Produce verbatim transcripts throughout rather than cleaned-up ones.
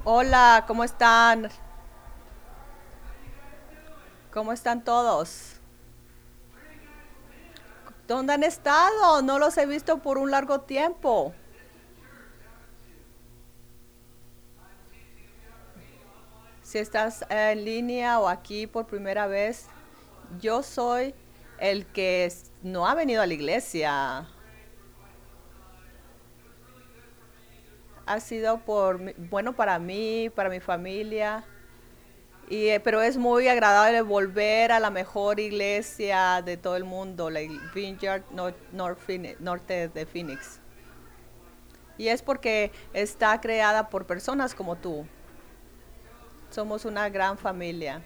Hola, ¿cómo están? ¿Cómo están todos? ¿Dónde han estado? No los he visto por un largo tiempo. Si estás eh, en línea o aquí por primera vez, yo soy el que s- no ha venido a la iglesia. Ha sido por mi- bueno para mí, para mi familia. Y, eh, pero es muy agradable volver a la mejor iglesia de todo el mundo, la ig- Vineyard Nor- Nor- Phoenix- Norte de Phoenix. Y es porque está creada por personas como tú. Somos una gran familia.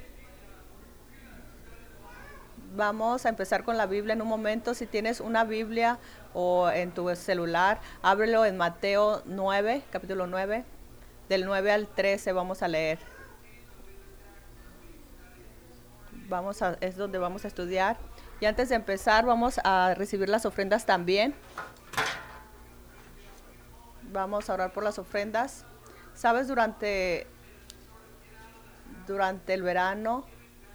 Vamos a empezar con la Biblia en un momento. Si tienes una Biblia o en tu celular, ábrelo en Mateo nueve, capítulo nueve. Del nueve al trece vamos a leer. Vamos a, es donde vamos a estudiar. Y antes de empezar, vamos a recibir las ofrendas también. Vamos a orar por las ofrendas. Sabes, durante, durante el verano,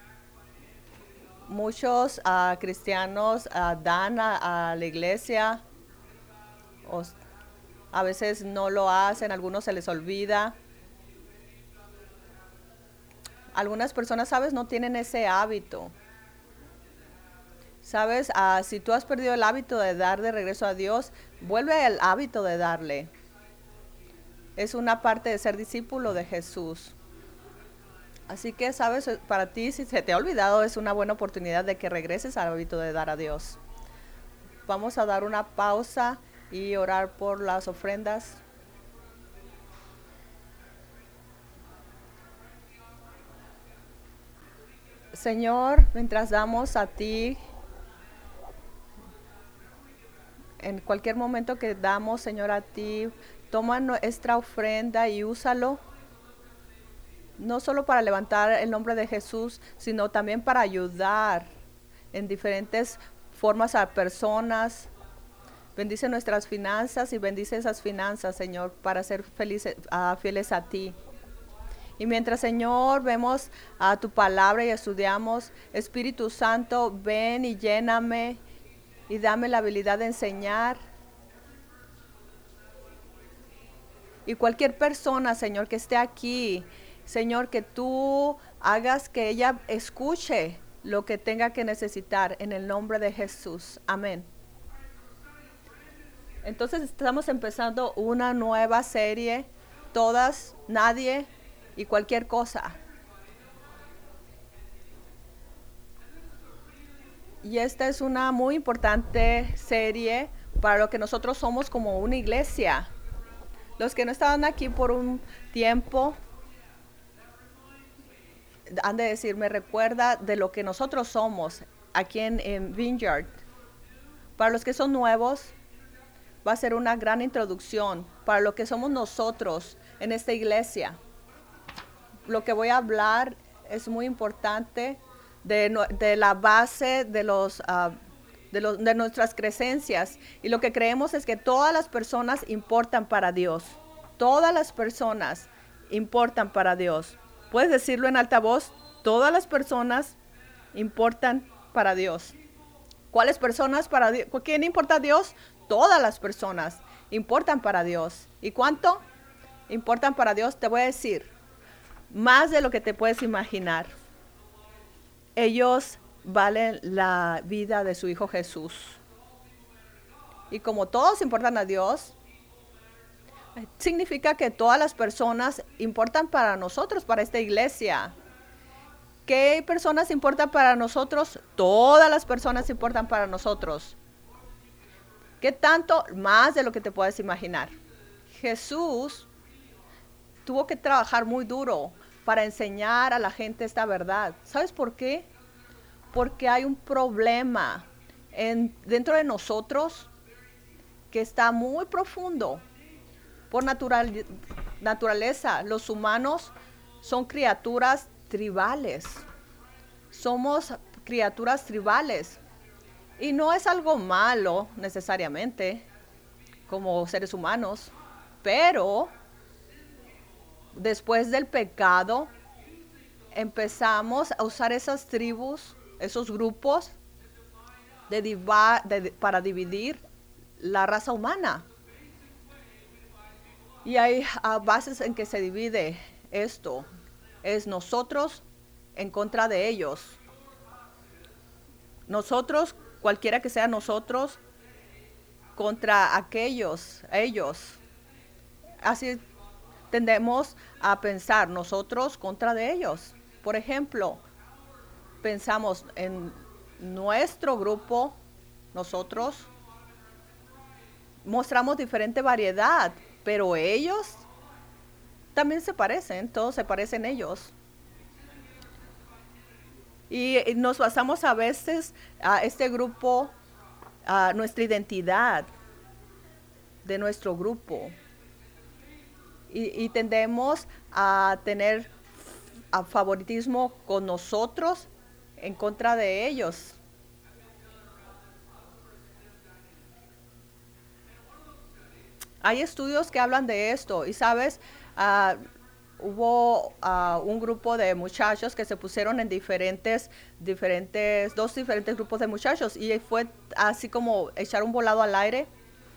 muchos uh, cristianos uh, dan a, a, la iglesia, o a veces no lo hacen, a algunos se les olvida. Algunas personas, sabes, no tienen ese hábito. Sabes, uh, si tú has perdido el hábito de dar de regreso a Dios, vuelve al hábito de darle. Es una parte de ser discípulo de Jesús. Así que, sabes, para ti, si se te ha olvidado, es una buena oportunidad de que regreses al hábito de dar a Dios. Vamos a dar una pausa y orar por las ofrendas. Señor, mientras damos a ti, en cualquier momento que damos, Señor, a ti, toma nuestra ofrenda y úsalo, no solo para levantar el nombre de Jesús, sino también para ayudar en diferentes formas a personas. Bendice nuestras finanzas y bendice esas finanzas, Señor, para ser felices, uh, fieles a ti. Y mientras, Señor, vemos a tu palabra y estudiamos, Espíritu Santo, ven y lléname y dame la habilidad de enseñar. Y cualquier persona, Señor, que esté aquí, Señor, que tú hagas que ella escuche lo que tenga que necesitar en el nombre de Jesús. Amén. Entonces estamos empezando una nueva serie, todas, nadie y cualquier cosa. Y esta es una muy importante serie para lo que nosotros somos como una iglesia. Los que no estaban aquí por un tiempo han de decir, me recuerda de lo que nosotros somos aquí en, en Vineyard. Para los que son nuevos, va a ser una gran introducción para lo que somos nosotros en esta iglesia. Lo que voy a hablar es muy importante de, de la base de los... Uh, De, los, de nuestras creencias, y lo que creemos es que todas las personas importan para Dios. Todas las personas importan para Dios. Puedes decirlo en alta voz, todas las personas importan para Dios. ¿Cuáles personas para Dios? ¿Quién importa a Dios? Todas las personas importan para Dios. ¿Y cuánto importan para Dios? Te voy a decir, más de lo que te puedes imaginar. Ellos valen la vida de su Hijo Jesús. Y como todos importan a Dios, significa que todas las personas importan para nosotros, para esta iglesia. ¿Qué personas importan para nosotros? Todas las personas importan para nosotros. ¿Qué tanto? Más de lo que te puedes imaginar. Jesús tuvo que trabajar muy duro para enseñar a la gente esta verdad. ¿Sabes por qué? Porque hay un problema en, dentro de nosotros que está muy profundo. Por natural, naturaleza, los humanos son criaturas tribales. Somos criaturas tribales. Y no es algo malo necesariamente como seres humanos, pero después del pecado, empezamos a usar esas tribus, esos grupos, de diva- de- para dividir la raza humana. Y hay ah, bases en que se divide esto. Es nosotros en contra de ellos. Nosotros, cualquiera que sea nosotros, contra aquellos, ellos. Así tendemos a pensar nosotros contra de ellos. Por ejemplo, pensamos en nuestro grupo, nosotros mostramos diferente variedad, pero ellos también se parecen, todos se parecen ellos. Y nos basamos a veces a este grupo, a nuestra identidad de nuestro grupo. Y, y tendemos a tener a favoritismo con nosotros en contra de ellos. Hay estudios que hablan de esto y sabes, uh, hubo uh, un grupo de muchachos que se pusieron en diferentes, diferentes, dos diferentes grupos de muchachos y fue así como echar un volado al aire.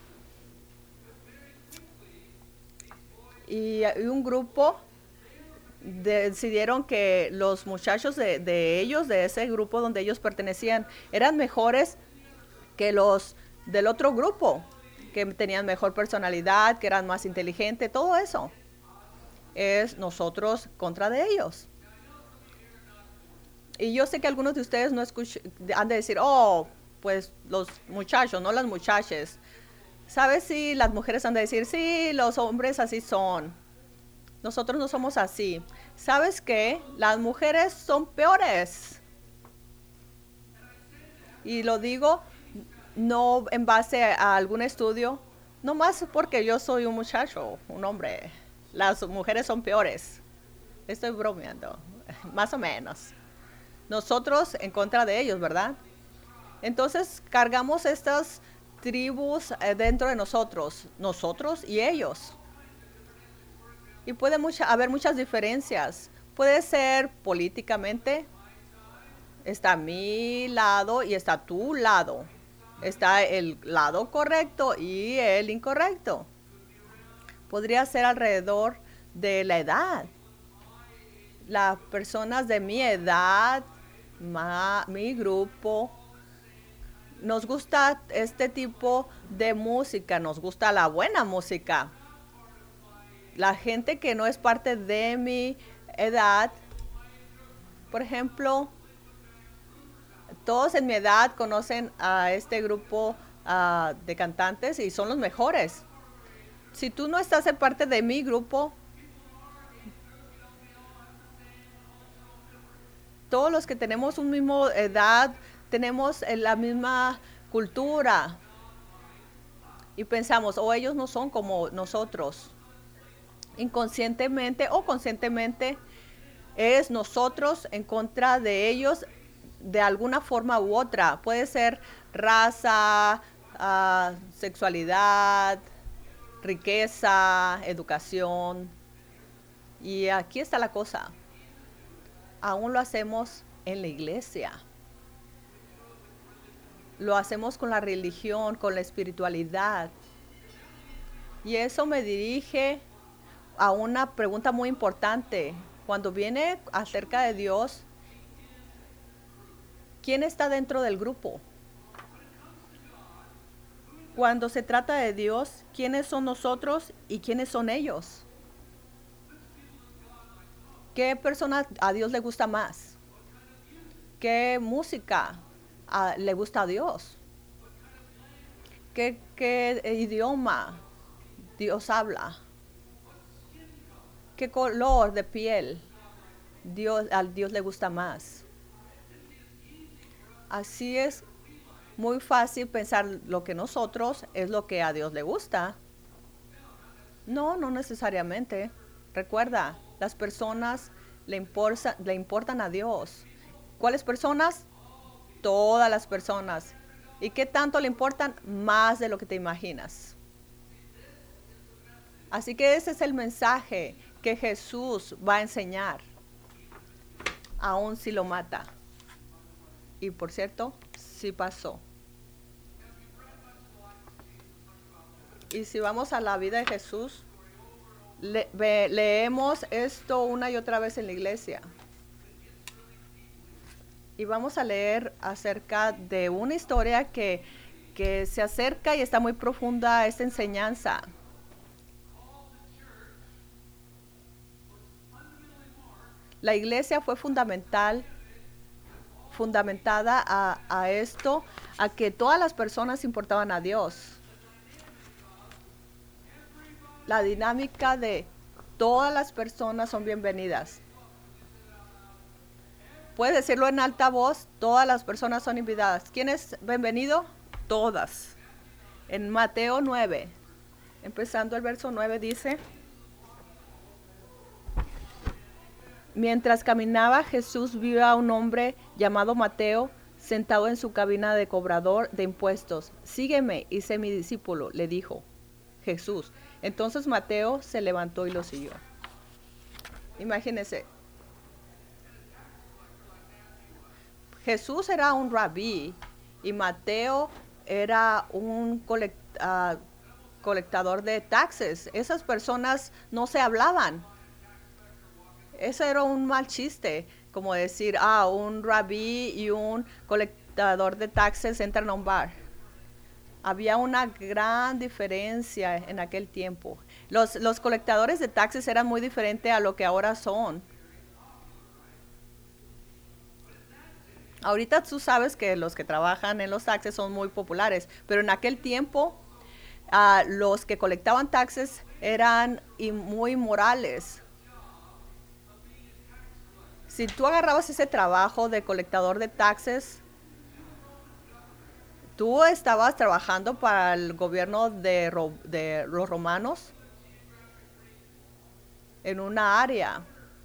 Y, y un grupo decidieron que los muchachos de, de ellos, de ese grupo donde ellos pertenecían, eran mejores que los del otro grupo, que tenían mejor personalidad, que eran más inteligentes, todo eso. Es nosotros contra de ellos. Y yo sé que algunos de ustedes no escuchan, han de decir, oh, pues los muchachos, no las muchachas. ¿Sabes si las mujeres han de decir, sí, los hombres así son? Nosotros no somos así. ¿Sabes qué? Las mujeres son peores. Y lo digo no en base a algún estudio, no más porque yo soy un muchacho, un hombre. Las mujeres son peores. Estoy bromeando, más o menos. Nosotros en contra de ellos, ¿verdad? Entonces cargamos estas tribus eh, dentro de nosotros, nosotros y ellos. Y puede mucha, haber muchas diferencias. Puede ser políticamente, está mi lado y está tu lado. Está el lado correcto y el incorrecto. Podría ser alrededor de la edad. Las personas de mi edad, ma, mi grupo, nos gusta este tipo de música, nos gusta la buena música. La gente que no es parte de mi edad, por ejemplo, todos en mi edad conocen a este grupo uh, de cantantes y son los mejores. Si tú no estás en parte de mi grupo, todos los que tenemos una misma edad, tenemos la misma cultura y pensamos, o oh, ellos no son como nosotros. Inconscientemente o conscientemente es nosotros en contra de ellos de alguna forma u otra. Puede ser raza, uh, sexualidad, riqueza, educación. Y aquí está la cosa. Aún lo hacemos en la iglesia. Lo hacemos con la religión, con la espiritualidad. Y eso me dirige a una pregunta muy importante. Cuando viene acerca de Dios, ¿quién está dentro del grupo? Cuando se trata de Dios, ¿quiénes son nosotros y quiénes son ellos? ¿Qué persona a Dios le gusta más? ¿Qué música a, le gusta a Dios? ¿Qué, qué idioma Dios habla? ¿Qué color de piel Dios, a Dios le gusta más? Así es muy fácil pensar lo que nosotros es lo que a Dios le gusta. No, no necesariamente. Recuerda, las personas le, importa, le importan a Dios. ¿Cuáles personas? Todas las personas. ¿Y qué tanto le importan? Más de lo que te imaginas. Así que ese es el mensaje que Jesús va a enseñar, aun si lo mata. Y por cierto, sí pasó. Y si vamos a la vida de Jesús, le, ve, leemos esto una y otra vez en la iglesia. Y vamos a leer acerca de una historia que, que se acerca y está muy profunda a esta enseñanza. La iglesia fue fundamental, fundamentada a, a esto, a que todas las personas importaban a Dios. La dinámica de todas las personas son bienvenidas. Puedes decirlo en alta voz, todas las personas son invitadas. ¿Quién es bienvenido? Todas. En Mateo nueve, empezando el verso nueve, dice: mientras caminaba, Jesús vio a un hombre llamado Mateo sentado en su cabina de cobrador de impuestos. Sígueme y sé mi discípulo, le dijo Jesús. Entonces Mateo se levantó y lo siguió. Imagínense. Jesús era un rabí y Mateo era un colect, uh, colectador de taxes. Esas personas no se hablaban. Eso era un mal chiste, como decir, ah, un rabí y un colectador de taxes entran a un bar. Había una gran diferencia en aquel tiempo. Los, los colectadores de taxes eran muy diferentes a lo que ahora son. Ahorita tú sabes que los que trabajan en los taxes son muy populares, pero en aquel tiempo uh, los que colectaban taxes eran muy morales. Si tú agarrabas ese trabajo de colectador de taxes, tú estabas trabajando para el gobierno de, de los romanos en una área.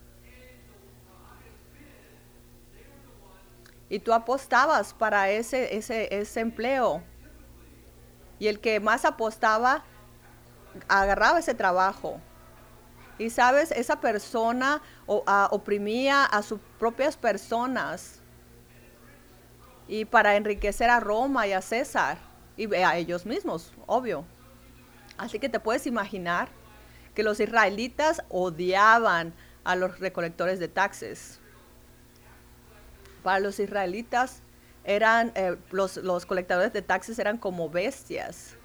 Y tú apostabas para ese, ese, ese empleo. Y el que más apostaba, agarraba ese trabajo. Y sabes, esa persona o, a, oprimía a sus propias personas. Y para enriquecer a Roma y a César. Y a ellos mismos, obvio. Así que te puedes imaginar que los israelitas odiaban a los recolectores de taxes. Para los israelitas, eran, eh, los, los colectadores de taxes eran como bestias.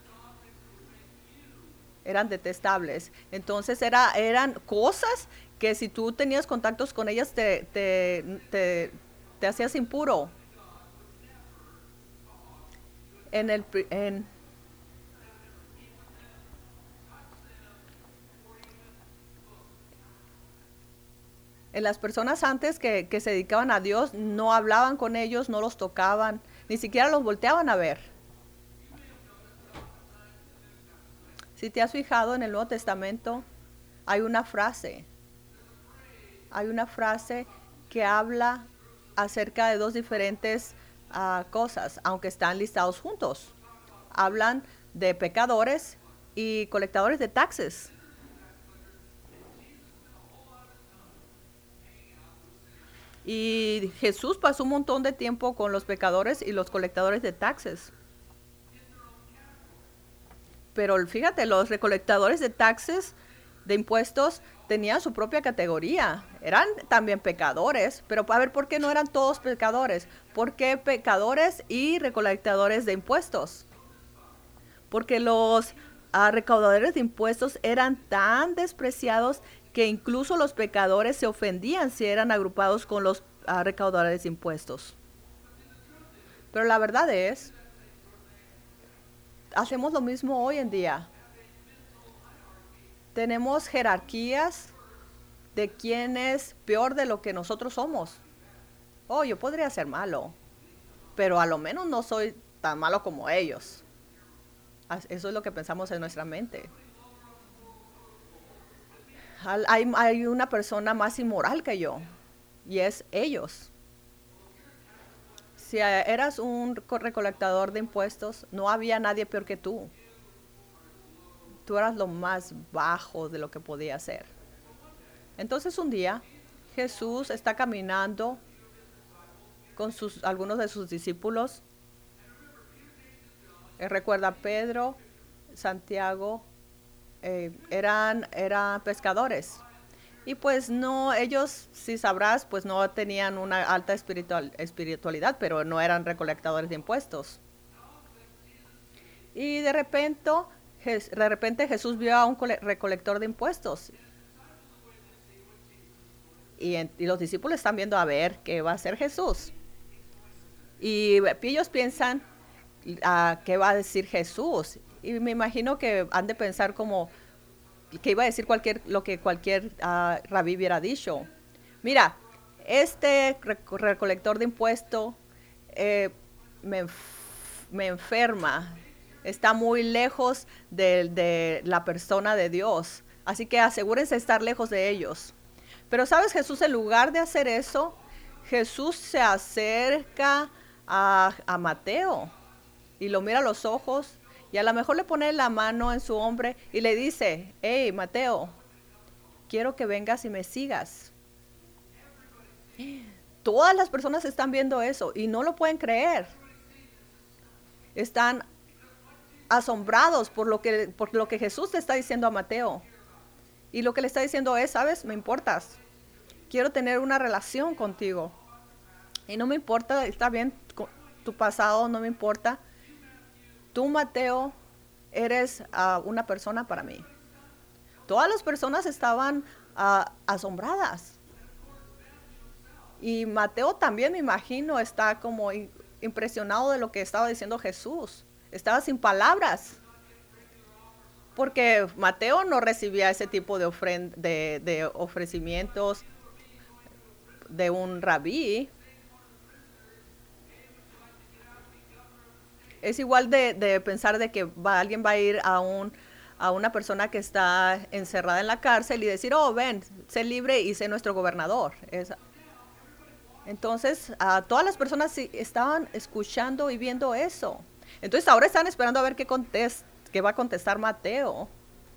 Eran detestables. Entonces era, eran cosas que si tú tenías contactos con ellas te, te, te, te hacías impuro. En el... En, En las personas antes que, que se dedicaban a Dios, no hablaban con ellos, no los tocaban, ni siquiera los volteaban a ver. Si te has fijado en el Nuevo Testamento, hay una frase, hay una frase que habla acerca de dos diferentes uh, cosas, aunque están listados juntos. Hablan de pecadores y colectadores de taxes. Y Jesús pasó un montón de tiempo con los pecadores y los colectadores de taxes. Pero fíjate, los recolectadores de taxes, de impuestos, tenían su propia categoría. Eran también pecadores, pero a ver, ¿por qué no eran todos pecadores? ¿Por qué pecadores y recolectadores de impuestos? Porque los uh, recaudadores de impuestos eran tan despreciados que incluso los pecadores se ofendían si eran agrupados con los uh, recaudadores de impuestos. Pero la verdad es, hacemos lo mismo hoy en día. Tenemos jerarquías de quién es peor de lo que nosotros somos. Oh, yo podría ser malo, pero a lo menos no soy tan malo como ellos. Eso es lo que pensamos en nuestra mente. Hay, hay una persona más inmoral que yo, y es ellos. Si eras un recolectador de impuestos, no había nadie peor que tú. Tú eras lo más bajo de lo que podía ser. Entonces un día Jesús está caminando con sus, algunos de sus discípulos. Eh, recuerda Pedro, Santiago, eh, eran, eran pescadores. Y pues no, ellos, si sabrás, pues no tenían una alta espiritual, espiritualidad, pero no eran recolectadores de impuestos. Y de repente, de repente Jesús vio a un recolector de impuestos. Y, en, y los discípulos están viendo a ver qué va a hacer Jesús. Y ellos piensan, uh, ¿qué va a decir Jesús? Y me imagino que han de pensar como que iba a decir cualquier, lo que cualquier uh, rabí hubiera dicho. Mira, este recolector de impuestos eh, me, me enferma, está muy lejos de, de la persona de Dios, así que asegúrense de estar lejos de ellos. Pero sabes, Jesús, en lugar de hacer eso, Jesús se acerca a, a Mateo y lo mira a los ojos y a lo mejor le pone la mano en su hombro y le dice, hey, Mateo, quiero que vengas y me sigas. Todas las personas están viendo eso y no lo pueden creer. Están asombrados por lo que, por lo que Jesús le está diciendo a Mateo. Y lo que le está diciendo es, ¿sabes? Me importas. Quiero tener una relación contigo. Y no me importa, está bien, tu pasado no me importa. Tú, Mateo, eres uh, una persona para mí. Todas las personas estaban uh, asombradas. Y Mateo también, me imagino, está como impresionado de lo que estaba diciendo Jesús. Estaba sin palabras. Porque Mateo no recibía ese tipo de, ofrend de, de ofrecimientos de un rabí. Es igual de, de pensar de que va, alguien va a ir a, un, a una persona que está encerrada en la cárcel y decir, oh, ven, sé libre y sé nuestro gobernador. Es, entonces, uh, todas las personas sí estaban escuchando y viendo eso. Entonces, ahora están esperando a ver qué contesta. ¿Qué va a contestar Mateo?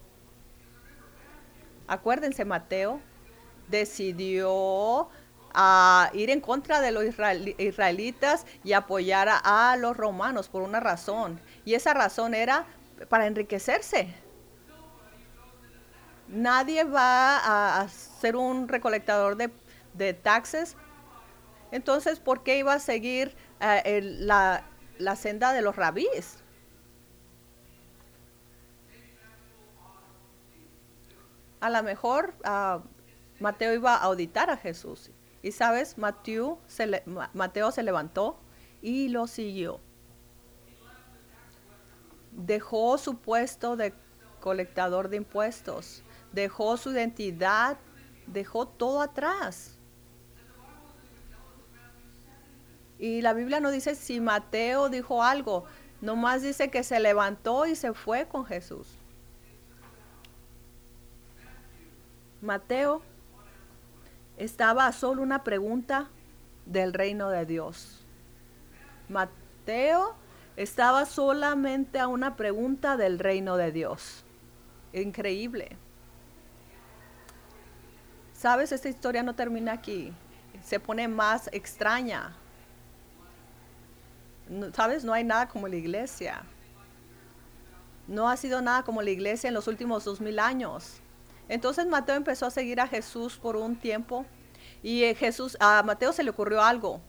Acuérdense, Mateo decidió a ir en contra de los israelitas y apoyar a, a los romanos por una razón. Y esa razón era para enriquecerse. Nadie va a, a ser un recolectador de, de taxes. Entonces, ¿por qué iba a seguir uh, el, la, la senda de los rabíes? A lo mejor uh, Mateo iba a auditar a Jesús. Y sabes, Mateo se, le, Mateo se levantó y lo siguió. Dejó su puesto de colectador de impuestos. Dejó su identidad. Dejó todo atrás. Y la Biblia no dice si Mateo dijo algo. Nomás dice que se levantó y se fue con Jesús. Mateo estaba a solo una pregunta del reino de Dios. Mateo estaba solamente a una pregunta del reino de Dios. Increíble. ¿Sabes? Esta historia no termina aquí. Se pone más extraña. ¿Sabes? No hay nada como la iglesia. No ha sido nada como la iglesia en los últimos dos mil años. Entonces Mateo empezó a seguir a Jesús por un tiempo y Jesús, a Mateo se le ocurrió algo.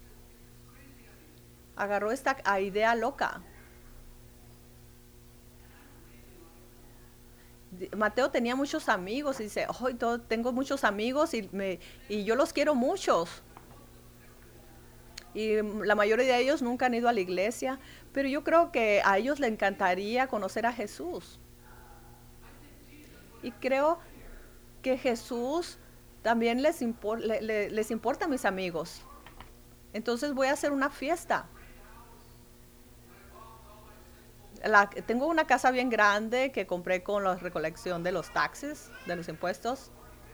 Agarró esta idea loca. Mateo tenía muchos amigos y dice, oh, tengo muchos amigos y, me, y yo los quiero muchos. Y la mayoría de ellos nunca han ido a la iglesia, pero yo creo que a ellos les encantaría conocer a Jesús. Y creo que Jesús también les, impor le, le, les importa a mis amigos. Entonces voy a hacer una fiesta. La, tengo una casa bien grande que compré con la recolección de los taxes, de los impuestos.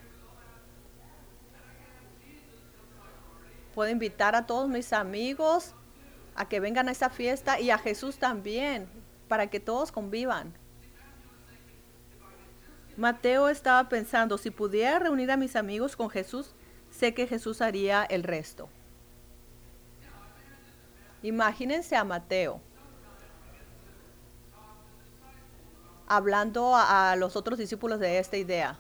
Puedo invitar a todos mis amigos a que vengan a esta fiesta y a Jesús también, para que todos convivan. Mateo estaba pensando, si pudiera reunir a mis amigos con Jesús, sé que Jesús haría el resto. Imagínense a Mateo hablando a, a los otros discípulos de esta idea.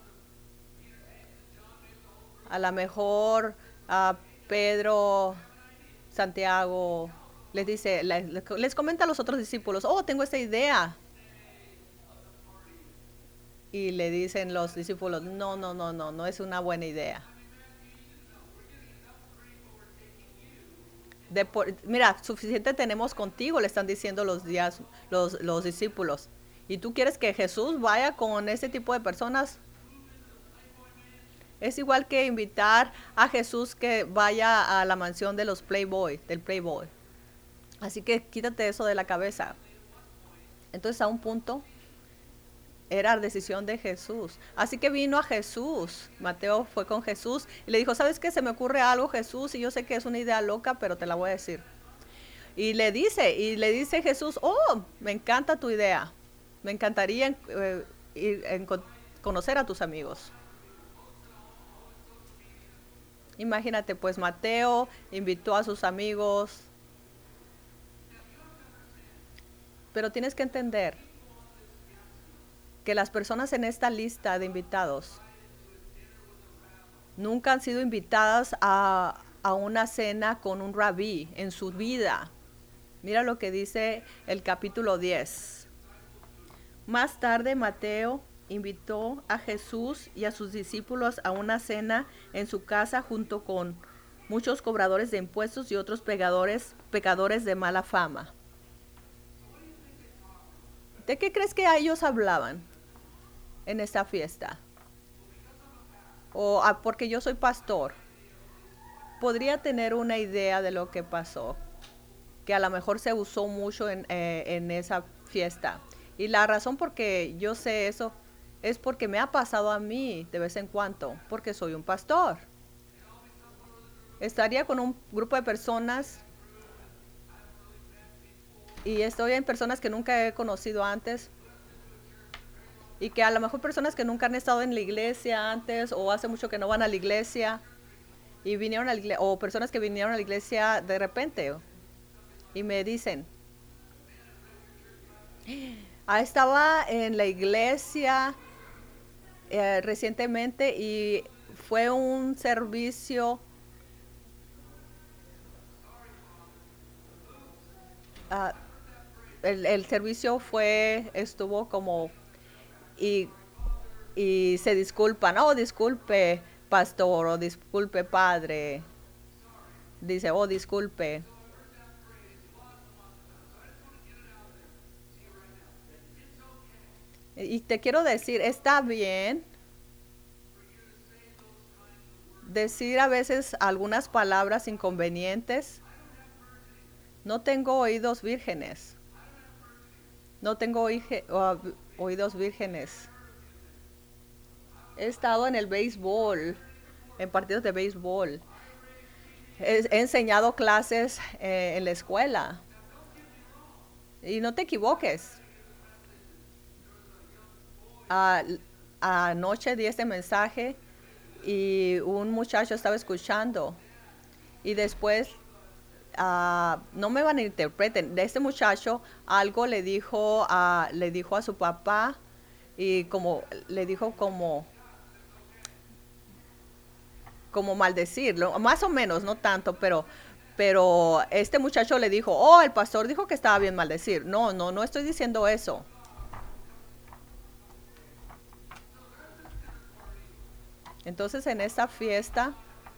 A lo mejor a Pedro, Santiago, les dice, les, les comenta a los otros discípulos, oh, tengo esta idea. Y le dicen los discípulos, no, no, no, no, no es una buena idea. De por, mira, suficiente tenemos contigo, le están diciendo los, días, los, los discípulos. ¿Y tú quieres que Jesús vaya con ese tipo de personas? Es igual que invitar a Jesús que vaya a la mansión de los Playboy, del Playboy. Así que quítate eso de la cabeza. Entonces a un punto era decisión de Jesús. Así que vino a Jesús. Mateo fue con Jesús y le dijo, ¿sabes qué? Se me ocurre algo, Jesús, y yo sé que es una idea loca, pero te la voy a decir. Y le dice, y le dice Jesús, oh, me encanta tu idea. Me encantaría eh, ir, en, conocer a tus amigos. Imagínate, pues Mateo invitó a sus amigos. Pero tienes que entender que las personas en esta lista de invitados nunca han sido invitadas a, a una cena con un rabí en su vida. Mira lo que dice el capítulo diez. Más tarde Mateo invitó a Jesús y a sus discípulos a una cena en su casa junto con muchos cobradores de impuestos y otros pecadores, pecadores de mala fama. ¿De qué crees que a ellos hablaban en esta fiesta? O ah, porque yo soy pastor, podría tener una idea de lo que pasó, que a lo mejor se usó mucho en, eh, en esa fiesta. Y la razón por que yo sé eso es porque me ha pasado a mí de vez en cuando, porque soy un pastor. Estaría con un grupo de personas y estoy en personas que nunca he conocido antes y que a lo mejor personas que nunca han estado en la iglesia antes o hace mucho que no van a la iglesia y vinieron a la iglesia, o personas que vinieron a la iglesia de repente y me dicen, ah, estaba en la iglesia eh, recientemente y fue un servicio uh, el, el servicio fue estuvo como y, y se disculpan, oh disculpe pastor o disculpe padre, dice oh disculpe. Y te quiero decir, está bien decir a veces algunas palabras inconvenientes. No tengo oídos vírgenes. No tengo oije, uh, oídos vírgenes. He estado en el béisbol, en partidos de béisbol. He, he enseñado clases eh, en la escuela. Y no te equivoques. Uh, anoche di este mensaje y un muchacho estaba escuchando y después uh, no me van a interpreten, de este muchacho algo le dijo a le dijo a su papá y como le dijo como como maldecirlo, más o menos, no tanto, pero pero este muchacho le dijo, oh, el pastor dijo que estaba bien maldecir. No, no, no estoy diciendo eso. Entonces en esta fiesta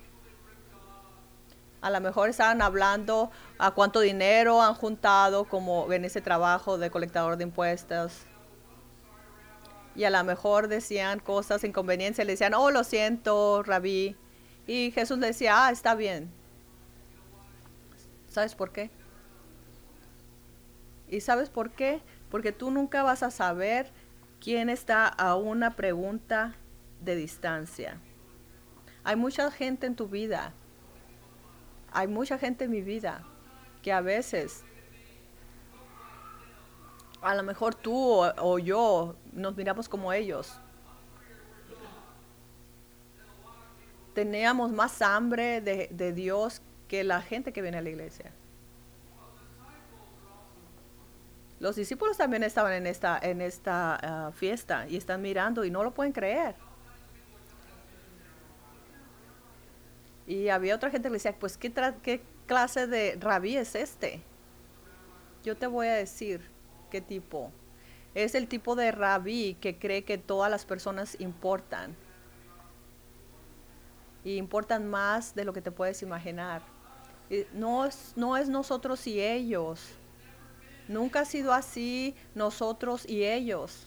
a lo mejor estaban hablando a cuánto dinero han juntado como en ese trabajo de colectador de impuestos. Y a lo mejor decían cosas, inconveniencias, le decían, oh, lo siento, rabí. Y Jesús le decía, ah, está bien. ¿Sabes por qué? ¿Y sabes por qué? Porque tú nunca vas a saber quién está a una pregunta de distancia. Hay mucha gente en tu vida, hay mucha gente en mi vida que a veces, a lo mejor tú o, o yo nos miramos como ellos. teníamos más hambre de, de Dios que la gente que viene a la iglesia. Los discípulos también estaban en esta, en esta uh, fiesta y están mirando y no lo pueden creer. Y había otra gente que le decía, pues, ¿qué, qué clase de rabí es este? Yo te voy a decir qué tipo. Es el tipo de rabí que cree que todas las personas importan. Y importan más de lo que te puedes imaginar. Y no es, no es nosotros y ellos. Nunca ha sido así nosotros y ellos.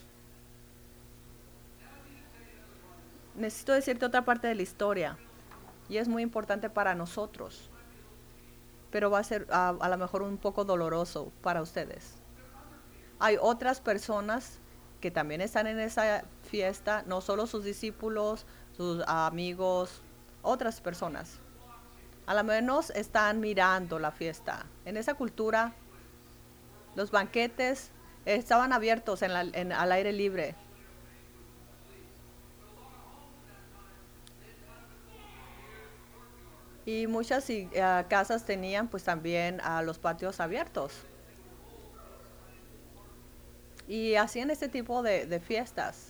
Necesito decirte otra parte de la historia. Y es muy importante para nosotros. Pero va a ser a, a lo mejor un poco doloroso para ustedes. Hay otras personas que también están en esa fiesta, no solo sus discípulos, sus amigos, otras personas. A lo menos están mirando la fiesta. En esa cultura, los banquetes estaban abiertos en la, en, al aire libre. Y muchas uh, casas tenían pues también uh, los patios abiertos. Y hacían este tipo de, de fiestas.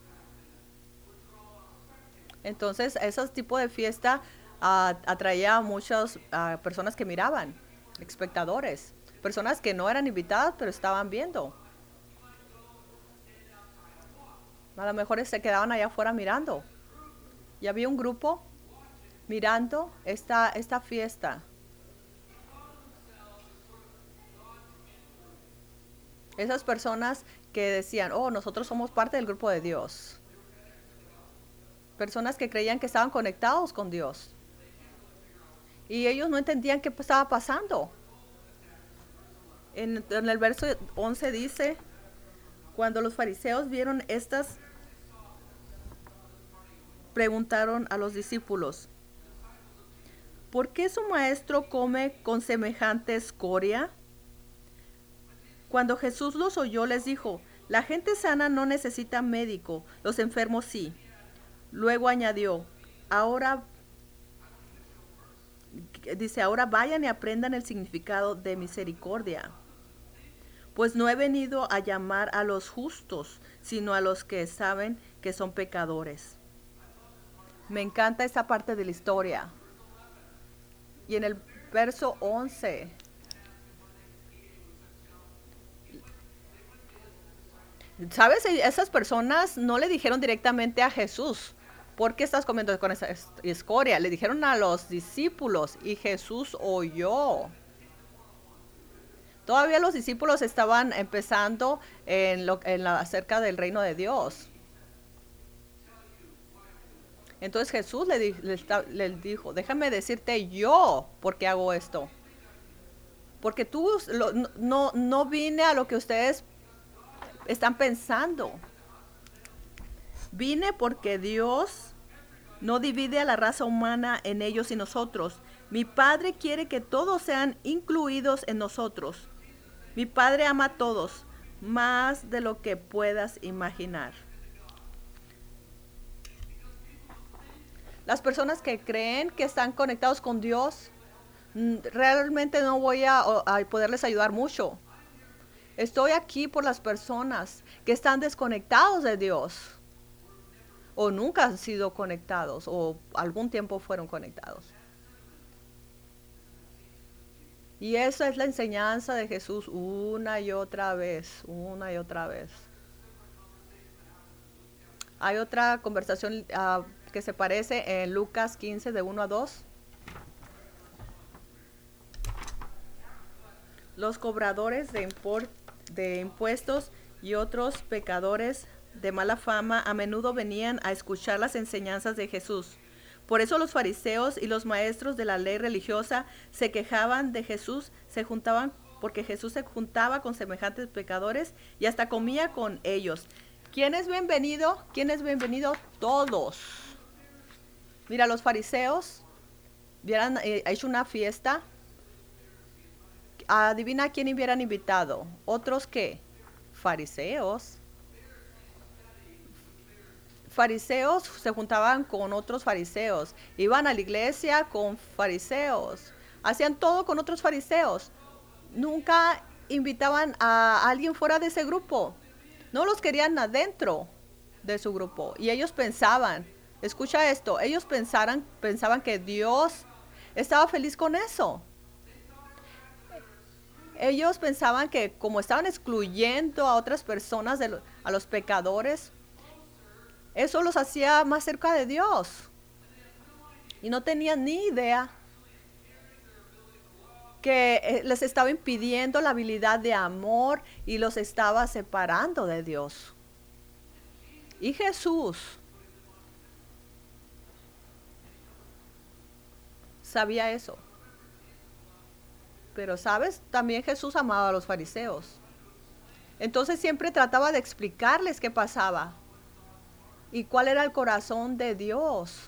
Entonces, esos tipos de fiesta uh, atraía a muchas uh, personas que miraban, espectadores, personas que no eran invitadas, pero estaban viendo. A lo mejor se quedaban allá afuera mirando. Y había un grupo mirando esta, esta fiesta. Esas personas que decían, oh, nosotros somos parte del grupo de Dios. Personas que creían que estaban conectados con Dios. Y ellos no entendían qué estaba pasando. En, en el verso once dice, cuando los fariseos vieron estas, preguntaron a los discípulos, ¿por qué su maestro come con semejante escoria? Cuando Jesús los oyó, les dijo, la gente sana no necesita médico, los enfermos sí. Luego añadió, ahora, dice, ahora vayan y aprendan el significado de misericordia. Pues no he venido a llamar a los justos, sino a los que saben que son pecadores. Me encanta esta parte de la historia. Y en el verso once, ¿sabes? Esas personas no le dijeron directamente a Jesús, ¿por qué estás comiendo con esa escoria? Le dijeron a los discípulos y Jesús oyó. Todavía los discípulos estaban empezando en lo, en la, acerca del reino de Dios. Entonces Jesús le, di, le, le dijo, déjame decirte yo por qué hago esto. Porque tú lo, no, no vine a lo que ustedes están pensando. Vine porque Dios no divide a la raza humana en ellos y nosotros. Mi Padre quiere que todos sean incluidos en nosotros. Mi Padre ama a todos, más de lo que puedas imaginar. Las personas que creen que están conectados con Dios, realmente no voy a, a poderles ayudar mucho. Estoy aquí por las personas que están desconectados de Dios. O nunca han sido conectados, o algún tiempo fueron conectados. Y esa es la enseñanza de Jesús una y otra vez, una y otra vez. Hay otra conversación uh, que se parece en Lucas quince, de uno a dos. Los cobradores de, import, de impuestos y otros pecadores de mala fama a menudo venían a escuchar las enseñanzas de Jesús. Por eso los fariseos y los maestros de la ley religiosa se quejaban de Jesús, se juntaban porque Jesús se juntaba con semejantes pecadores y hasta comía con ellos. ¿Quién es bienvenido? ¿Quién es bienvenido? Todos. Mira, los fariseos hubieran eh, hecho una fiesta. Adivina quién hubieran invitado. ¿Otros qué? Fariseos. fariseos se juntaban con otros fariseos, iban a la iglesia con fariseos, hacían todo con otros fariseos. Nunca invitaban a alguien fuera de ese grupo. No los querían adentro de su grupo. Y ellos pensaban, escucha esto, ellos pensaran, pensaban que Dios estaba feliz con eso. Ellos pensaban que como estaban excluyendo a otras personas, de lo, a los pecadores, eso los hacía más cerca de Dios. Y no tenían ni idea que eh, les estaba impidiendo la habilidad de amor y los estaba separando de Dios. Y Jesús sabía eso. Pero, ¿sabes? También Jesús amaba a los fariseos. Entonces siempre trataba de explicarles qué pasaba y cuál era el corazón de Dios.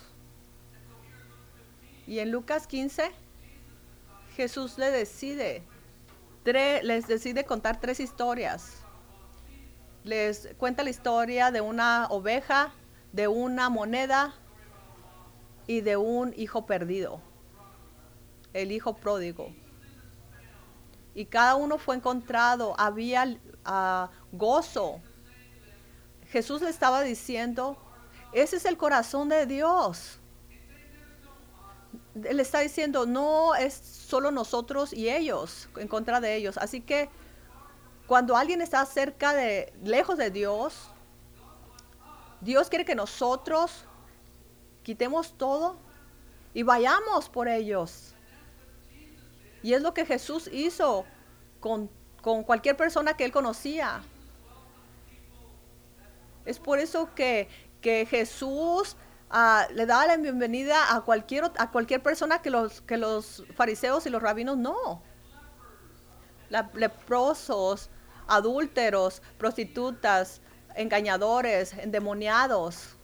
Y en Lucas quince, Jesús le decide, tre, les decide contar tres historias. Les cuenta la historia de una oveja, de una moneda y de un hijo perdido, el hijo pródigo. Y cada uno fue encontrado, había uh, gozo. Jesús le estaba diciendo, ese es el corazón de Dios. Él está diciendo, no es solo nosotros y ellos, en contra de ellos. Así que cuando alguien está cerca de, lejos de Dios, Dios quiere que nosotros quitemos todo y vayamos por ellos. Y es lo que Jesús hizo con, con cualquier persona que él conocía. Es por eso que, que Jesús uh, le daba la bienvenida a cualquier, a cualquier persona que los, que los fariseos y los rabinos no. La, leprosos, adúlteros, prostitutas, engañadores, endemoniados.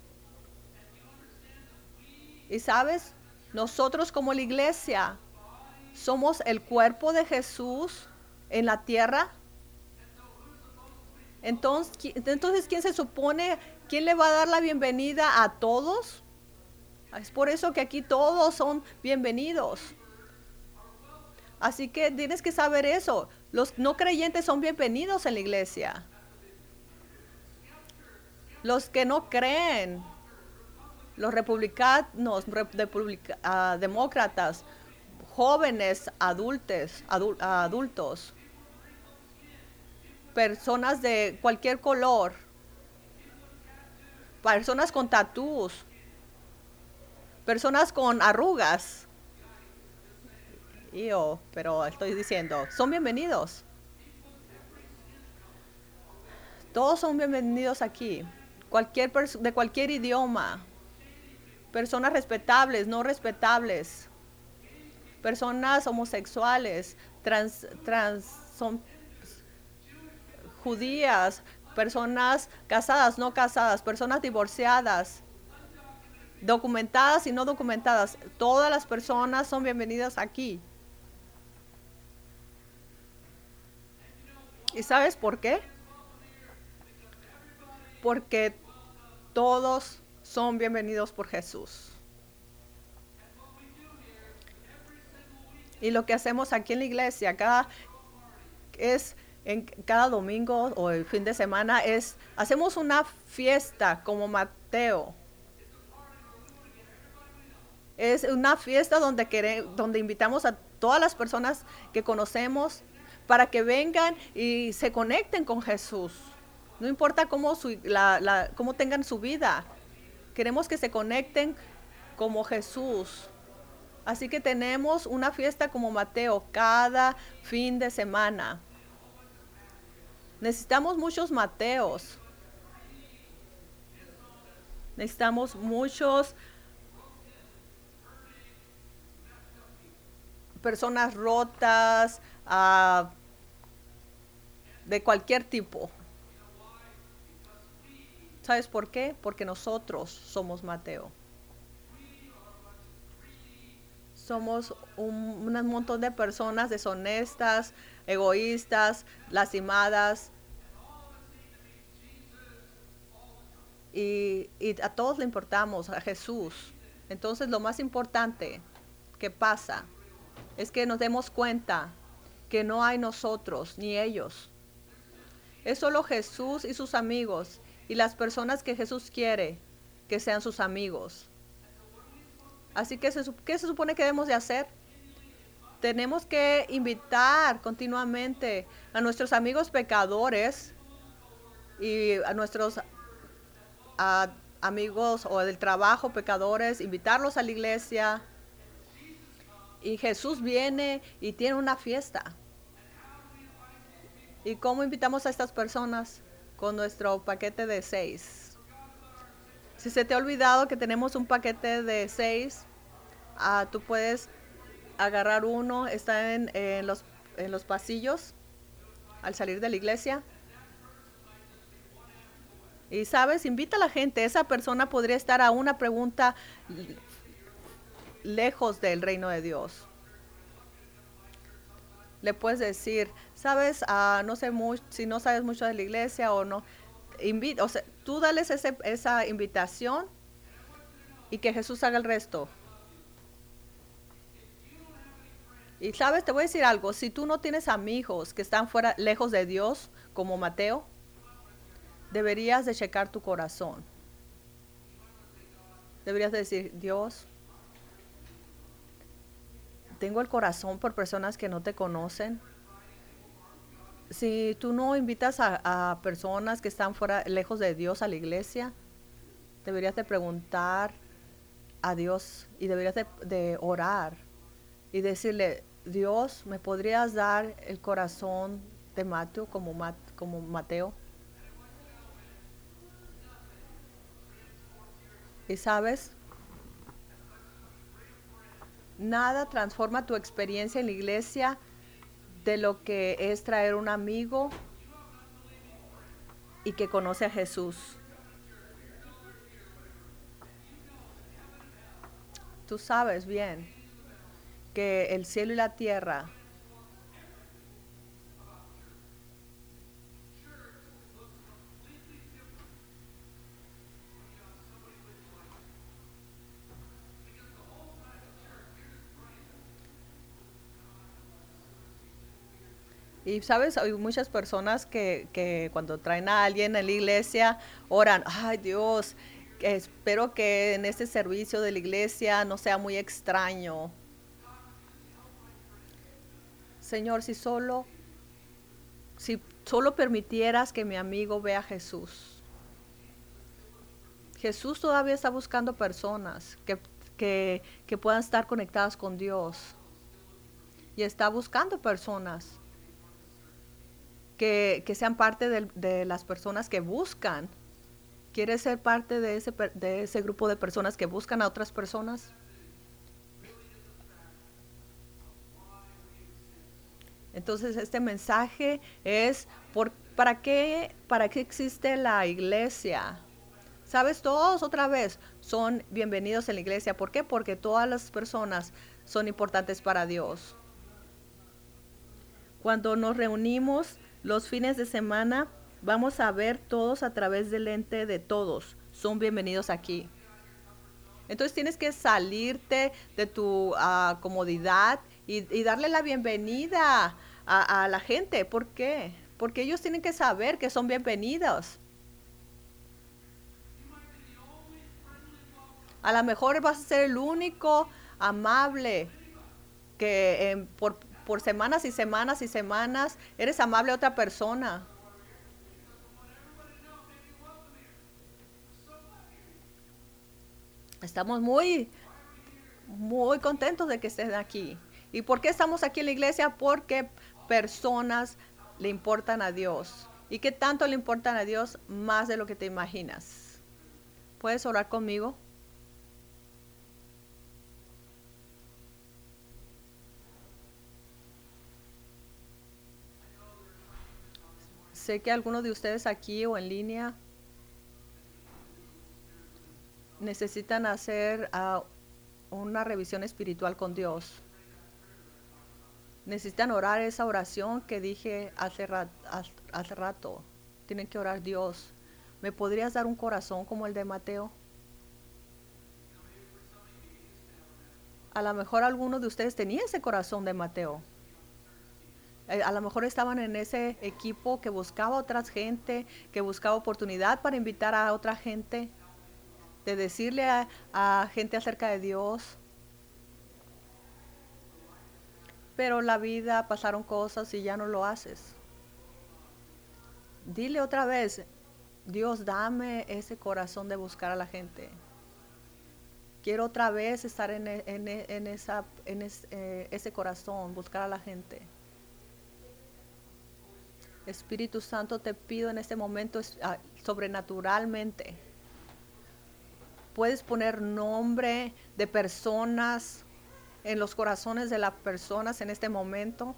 Y sabes, nosotros como la iglesia somos el cuerpo de Jesús en la tierra. Entonces, entonces, ¿quién se supone? ¿Quién le va a dar la bienvenida a todos? Es por eso que aquí todos son bienvenidos. Así que tienes que saber eso. Los no creyentes son bienvenidos en la iglesia. Los que no creen, los republicanos, republica, uh, demócratas, jóvenes, adultos, adul, uh, adultos, personas de cualquier color, personas con tatús, personas con arrugas. Yo, pero estoy diciendo, son bienvenidos. Todos son bienvenidos aquí. Cualquier de cualquier idioma. Personas respetables, no respetables. Personas homosexuales, trans, trans, son judías, personas casadas, no casadas, personas divorciadas, documentadas y no documentadas. Todas las personas son bienvenidas aquí. ¿Y sabes por qué? Porque todos son bienvenidos por Jesús. Y lo que hacemos aquí en la iglesia, cada, es en cada domingo o el fin de semana, es hacemos una fiesta como Mateo. Es una fiesta donde, queremos, donde invitamos a todas las personas que conocemos para que vengan y se conecten con Jesús. No importa cómo, su, la, la, cómo tengan su vida. Queremos que se conecten como Jesús. Así que tenemos una fiesta como Mateo cada fin de semana. Necesitamos muchos Mateos. Necesitamos muchos personas rotas, uh, de cualquier tipo. ¿Sabes por qué? Porque nosotros somos Mateo. Somos un, un montón de personas deshonestas, egoístas, lastimadas. y, y a todos le importamos, a Jesús. Entonces lo más importante que pasa es que nos demos cuenta que no hay nosotros ni ellos. Es solo Jesús y sus amigos y las personas que Jesús quiere que sean sus amigos. Así que, se, ¿qué se supone que debemos de hacer? Tenemos que invitar continuamente a nuestros amigos pecadores y a nuestros a, amigos o del trabajo pecadores, invitarlos a la iglesia. Y Jesús viene y tiene una fiesta. ¿Y cómo invitamos a estas personas? Con nuestro paquete de seis. Si se te ha olvidado que tenemos un paquete de seis, uh, tú puedes agarrar uno, está en, en, los, en los pasillos al salir de la iglesia. Y sabes, invita a la gente. Esa persona podría estar a una pregunta lejos del reino de Dios. Le puedes decir, sabes, uh, no sé mucho, si no sabes mucho de la iglesia o no, invita, o sea, tú dales ese, esa invitación y que Jesús haga el resto. Y sabes, te voy a decir algo, si tú no tienes amigos que están fuera, lejos de Dios, como Mateo, deberías de checar tu corazón. Deberías de decir, Dios, tengo el corazón por personas que no te conocen. Si tú no invitas a, a personas que están fuera, lejos de Dios a la iglesia, deberías de preguntar a Dios y deberías de, de orar y decirle, Dios, ¿me podrías dar el corazón de Mateo como, Mat, como Mateo? Y sabes, nada transforma tu experiencia en la iglesia de lo que es traer un amigo y que conoce a Jesús. Tú sabes bien que el cielo y la tierra y sabes, hay muchas personas que, que cuando traen a alguien en la iglesia oran, ay Dios, que espero que en este servicio de la iglesia no sea muy extraño. Señor, si solo, si solo permitieras que mi amigo vea a Jesús. Jesús todavía está buscando personas que, que, que puedan estar conectadas con Dios. Y está buscando personas que, que sean parte de, de las personas que buscan. ¿Quieres ser parte de ese, de ese grupo de personas que buscan a otras personas? Entonces este mensaje es por, ¿para qué, para qué existe la iglesia? ¿Sabes? Todos otra vez son bienvenidos en la iglesia. ¿Por qué? Porque todas las personas son importantes para Dios. Cuando nos reunimos los fines de semana, vamos a ver todos a través del lente de todos. Son bienvenidos aquí. Entonces tienes que salirte de tu uh, comodidad y, y, darle la bienvenida a, a la gente. ¿Por qué? Porque ellos tienen que saber que son bienvenidos. A lo mejor vas a ser el único amable que eh, por, por semanas y semanas y semanas eres amable a otra persona. Estamos muy, muy contentos de que estén aquí. ¿Y por qué estamos aquí en la iglesia? Porque personas le importan a Dios. ¿Y qué tanto le importan a Dios? Más de lo que te imaginas. ¿Puedes orar conmigo? Sé que algunos de ustedes aquí o en línea necesitan hacer uh, una revisión espiritual con Dios. Necesitan orar esa oración que dije hace, rat, hace rato. Tienen que orar Dios. ¿Me podrías dar un corazón como el de Mateo? A lo mejor alguno de ustedes tenía ese corazón de Mateo. Eh, A lo mejor estaban en ese equipo que buscaba a otra gente, que buscaba oportunidad para invitar a otra gente, de decirle a, a gente acerca de Dios. Pero la vida pasaron cosas y ya no lo haces. Dile otra vez, Dios, dame ese corazón de buscar a la gente. Quiero otra vez estar en, e- en e- en esa, en es- eh, ese corazón, buscar a la gente. Espíritu Santo, te pido en este momento es- ah, sobrenaturalmente. Puedes poner nombre de personas en los corazones de las personas en este momento.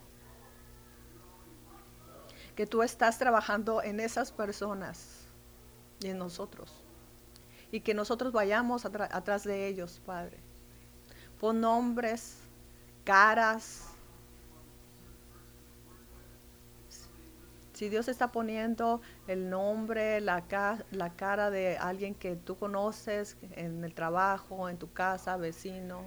Que tú estás trabajando en esas personas y en nosotros. Y que nosotros vayamos atra- atrás de ellos, Padre. Pon nombres, caras. Si Dios está poniendo el nombre, la, ca- la cara de alguien que tú conoces en el trabajo, en tu casa, vecino.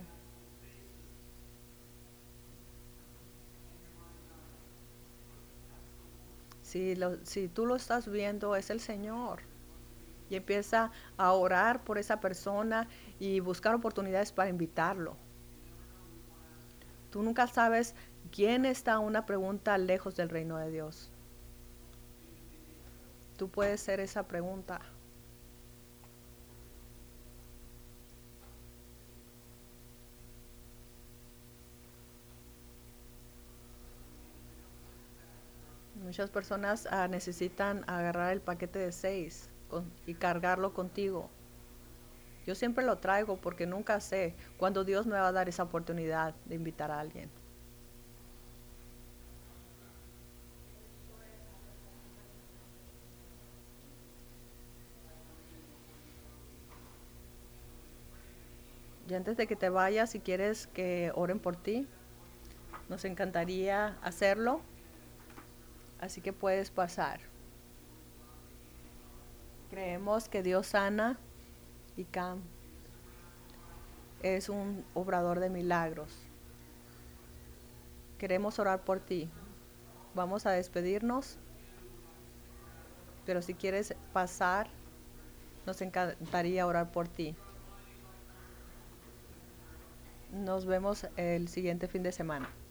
Si, lo- si tú lo estás viendo, es el Señor. Y empieza a orar por esa persona y buscar oportunidades para invitarlo. Tú nunca sabes quién está a una pregunta lejos del reino de Dios. Tú puedes ser esa pregunta. Muchas personas ah, necesitan agarrar el paquete de seis con- y cargarlo contigo. Yo siempre lo traigo porque nunca sé cuándo Dios me va a dar esa oportunidad de invitar a alguien. Y antes de que te vayas, si quieres que oren por ti, nos encantaría hacerlo. Así que puedes pasar. Creemos que Dios sana y Cam es un obrador de milagros. Queremos orar por ti. Vamos a despedirnos, pero si quieres pasar, nos encantaría orar por ti. Nos vemos el siguiente fin de semana.